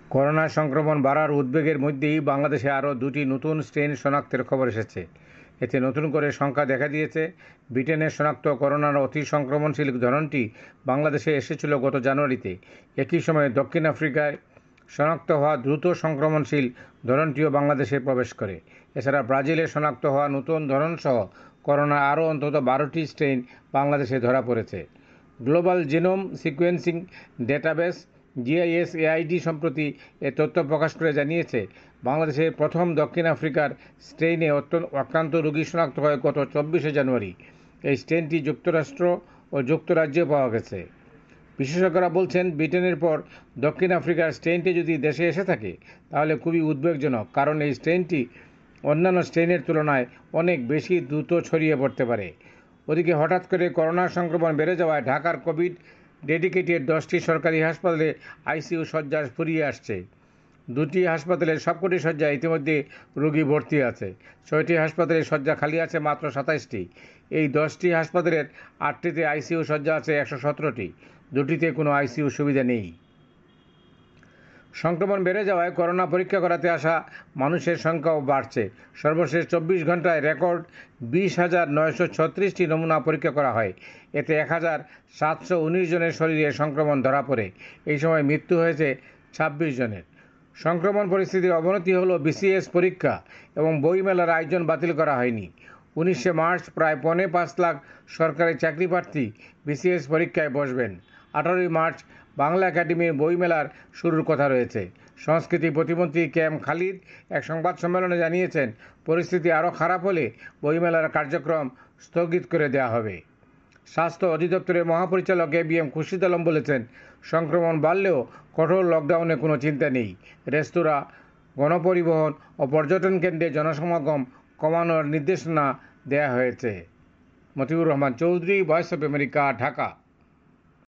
Corona সংক্রমণ বাড়ার উদ্বেগের মধ্যেই বাংলাদেশে আরও দুটি নতুন স্ট্রেন শনাক্তের খবর এসেছে। এতে নতুন করে সংখ্যা দেখা দিয়েছে। ব্রিটেনের শনাক্ত করোনার অতি সংক্রমণশীল ধরনটি বাংলাদেশে এসেছিল গত জানুয়ারিতে। একই সময়ে দক্ষিণ আফ্রিকায় শনাক্ত হওয়া দ্রুত সংক্রমণশীল ধরনটিও বাংলাদেশে প্রবেশ করে। এছাড়া ব্রাজিলে শনাক্ত হওয়া নতুন ধরনসহ করোনা আরও অন্তত 12টি স্ট্রেন বাংলাদেশে ধরা পড়েছে। Global genome sequencing database GISAID সম্প্রতি এ তথ্য প্রকাশ করে জানিয়েছে, বাংলাদেশের প্রথম দক্ষিণ আফ্রিকার স্ট্রেইনে আক্রান্ত রোগী শনাক্ত হয় গত 24শে জানুয়ারি। এই স্ট্রেনটি যুক্তরাষ্ট্র ও যুক্তরাজ্যে পাওয়া গেছে। বিশেষজ্ঞরা বলছেন, ব্রিটেনের পর দক্ষিণ আফ্রিকার স্ট্রেনটি যদি দেশে এসে থাকে তাহলে খুবই উদ্বেগজনক, কারণ এই স্ট্রেনটি অন্যান্য স্ট্রেনের তুলনায় অনেক বেশি দ্রুত ছড়িয়ে পড়তে পারে। ওদিকে হঠাৎ করে করোনা সংক্রমণ বেড়ে যাওয়ায় ঢাকার কোভিড ডেডিকেটেড 10টি সরকারি হাসপাতালে আইসিইউ শয্যা ফুরিয়ে আসছে। দুটি হাসপাতালের সবকটি শয্যা ইতিমধ্যে রোগী ভর্তি আছে। 6টি হাসপাতালের শয্যা খালি আছে মাত্র 27টি। এই 10টি হাসপাতালের 8টিতে আইসিইউ শয্যা আছে 117টি। দুটিতে কোনো আইসিইউ সুবিধা নেই। সংক্রমণ বেড়ে যাওয়ায় করোনা পরীক্ষা করাতে আসা মানুষের সংখ্যাও বাড়ছে। সর্বশেষ 24 ঘন্টায় রেকর্ড 20,936টি নমুনা পরীক্ষা করা হয়। এতে 1,719 জনের শরীরে সংক্রমণ ধরা পড়ে। এই সময় মৃত্যু হয়েছে 26 জনের। সংক্রমণ পরিস্থিতির অবনতি হলো বিসিএস পরীক্ষা এবং বইমেলার আয়োজন বাতিল করা হয়নি। 19শে মার্চ প্রায় 5.25 লাখ সরকারি চাকরিপ্রার্থী বিসিএস পরীক্ষায় বসবেন। 18ই মার্চ বাংলা একাডেমির বইমেলার শুরুর কথা রয়েছে। সংস্কৃতি প্রতিমন্ত্রী কেএম খালিদ এক সংবাদ সম্মেলনে জানিয়েছেন, পরিস্থিতি আরও খারাপ হলে বইমেলার কার্যক্রম স্থগিত করে দেওয়া হবে। স্বাস্থ্য অধিদপ্তরের মহাপরিচালক এবিএম খুরশিদ আলম বলেছেন, সংক্রমণ বাড়লেও কঠোর লকডাউনে কোনো চিন্তা নেই। রেস্তোরাঁ, গণপরিবহন ও পর্যটন কেন্দ্রে জনসমাগম কমানোর নির্দেশনা দেওয়া হয়েছে। Motiur Rahman Chowdhury, voice of America, Dhaka.